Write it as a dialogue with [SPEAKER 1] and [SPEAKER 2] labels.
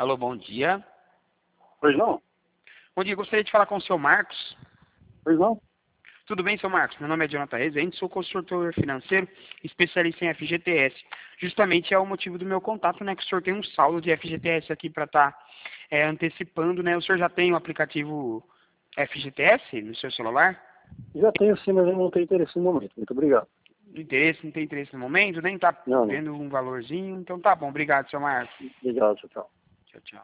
[SPEAKER 1] Alô, bom dia.
[SPEAKER 2] Pois não?
[SPEAKER 1] Bom dia, gostaria de falar com o seu Marcos.
[SPEAKER 2] Pois não?
[SPEAKER 1] Tudo bem, seu Marcos? Meu nome é Jonathan Rezende, sou consultor financeiro, especialista em FGTS. Justamente é o motivo do meu contato, né? Que o senhor tem um saldo de FGTS aqui para estar antecipando, né? O senhor já tem o aplicativo FGTS no seu celular?
[SPEAKER 2] Já tenho sim, mas eu não tenho interesse no momento. Muito obrigado.
[SPEAKER 1] Não tem interesse no momento, nem tá
[SPEAKER 2] Não, não.
[SPEAKER 1] vendo um valorzinho. Então tá bom, obrigado, seu Marcos.
[SPEAKER 2] Obrigado, tchau, tchau.
[SPEAKER 1] Tchau, tchau.